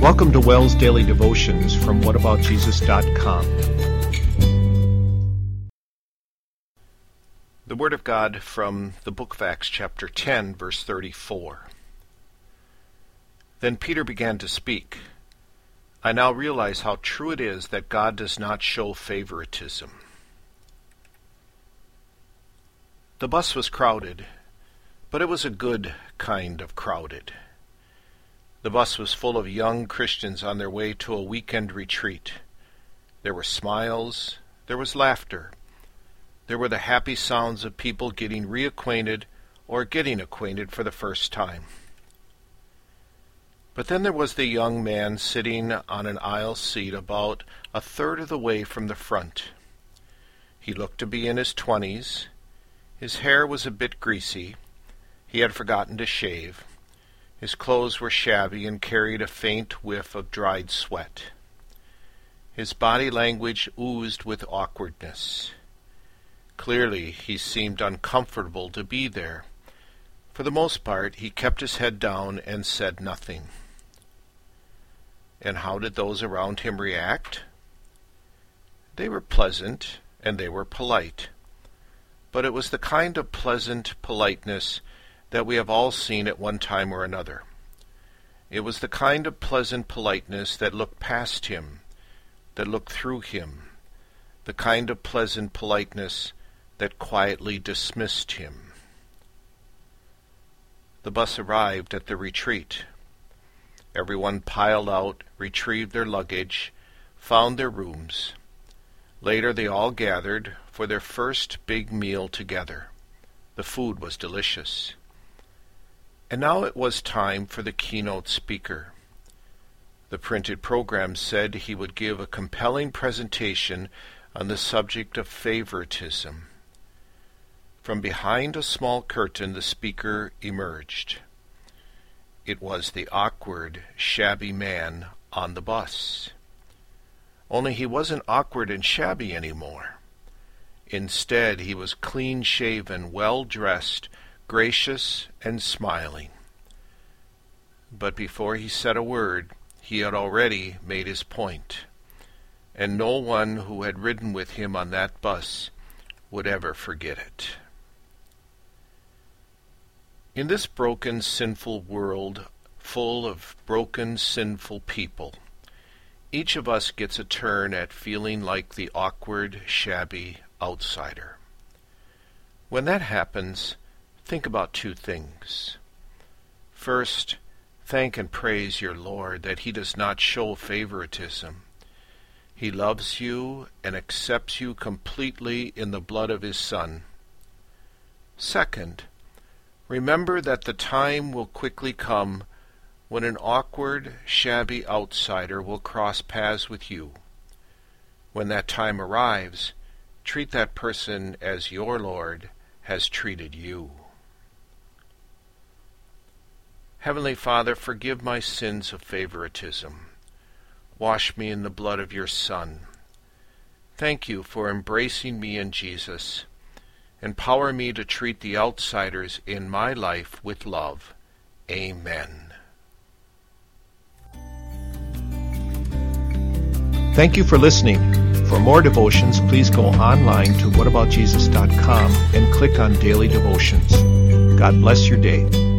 Welcome to Wells Daily Devotions from whataboutjesus.com. The Word of God from the book of Acts, chapter 10, verse 34. Then Peter began to speak. I now realize how true it is that God does not show favoritism. The bus was crowded, but it was a good kind of crowded. The bus was full of young Christians on their way to a weekend retreat. There were smiles, there was laughter. There were the happy sounds of people getting reacquainted or getting acquainted for the first time. But then there was the young man sitting on an aisle seat about a third of the way from the front. He looked to be in his 20s. His hair was a bit greasy. He had forgotten to shave. His clothes were shabby and carried a faint whiff of dried sweat. His body language oozed with awkwardness. Clearly, he seemed uncomfortable to be there. For the most part, he kept his head down and said nothing. And how did those around him react? They were pleasant and they were polite. But it was the kind of pleasant politeness that we have all seen at one time or another. It was the kind of pleasant politeness that looked past him, that looked through him, the kind of pleasant politeness that quietly dismissed him. The bus arrived at the retreat. Everyone piled out, retrieved their luggage, found their rooms. Later they all gathered for their first big meal together. The food was delicious. And now it was time for the keynote speaker. The printed program said he would give a compelling presentation on the subject of favoritism. From behind a small curtain, the speaker emerged. It was the awkward, shabby man on the bus. Only he wasn't awkward and shabby anymore. Instead, he was clean-shaven, well-dressed, gracious and smiling. But before he said a word, he had already made his point, and no one who had ridden with him on that bus would ever forget it. In this broken, sinful world, full of broken, sinful people, each of us gets a turn at feeling like the awkward, shabby outsider. When that happens, think about two things. First, thank and praise your Lord that He does not show favoritism. He loves you and accepts you completely in the blood of His Son. Second, remember that the time will quickly come when an awkward, shabby outsider will cross paths with you. When that time arrives, treat that person as your Lord has treated you. Heavenly Father, forgive my sins of favoritism. Wash me in the blood of your Son. Thank you for embracing me in Jesus. Empower me to treat the outsiders in my life with love. Amen. Thank you for listening. For more devotions, please go online to whataboutjesus.com and click on Daily Devotions. God bless your day.